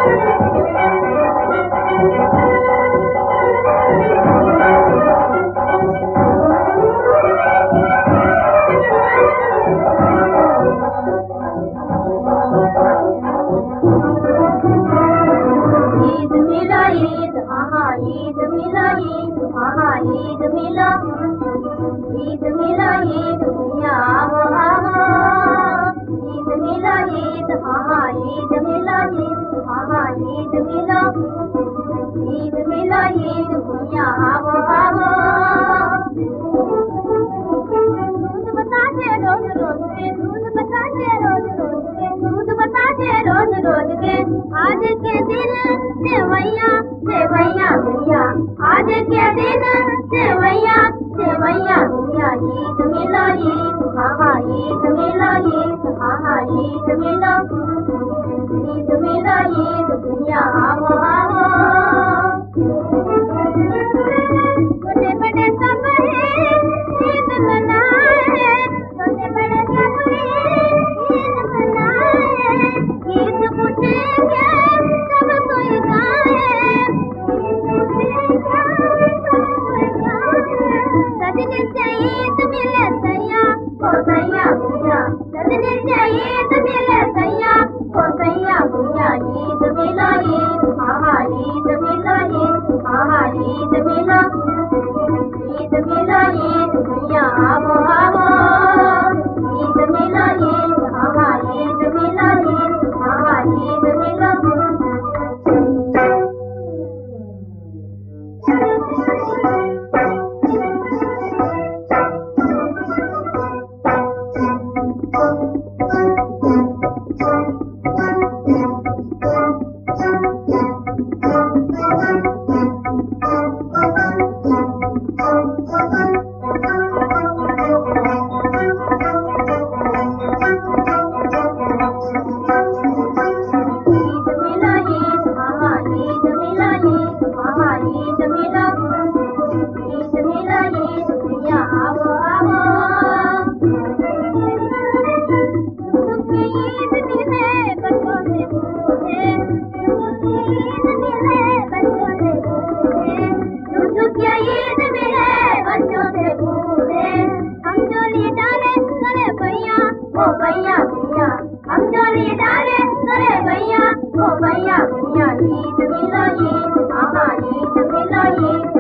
ईद आहा ईद मिला आहा ईद मिला ईद दुनिया आवो आवो ईद मिला आहा ईद मिला आहा ईद मिला दुनिया आवो आवो दूध बताते रोज रोज के दूध बताते रोज रोज के दूध बताते रोज रोज के आज के दिन सेवैया सेवैया भैया आज के दिन सेवैया सेवैया भैया ईद मिला आहा ईद मिला आहा ईद मिला दुनिया आवो आवो छोटे बड़े सब है ईद मनाए छोटे बड़े सब है ईद मनाए गीत पूछेंगे सब कोई गाए सजने से ईद मिले सैया ओ सैया भैया सजने से ईद मिले सैया ओ सैया भैया ईद मिला आहा ईद मिला आहा ईद मिला दुनिया आवो आवो ईद मिला आहा ईद मिला आहा ईद मिला दुनिया आवो आवो ईद मिले बच्चों से पूछे ईद मिले बच्चों से पूछे क्या ईद मिले बच्चों से पूछे हम जोली डाले करे भैया ओ भैया भैया हम जोली डाले करे भैया ओ भैया भैया ईद मिला आहा ईद मिला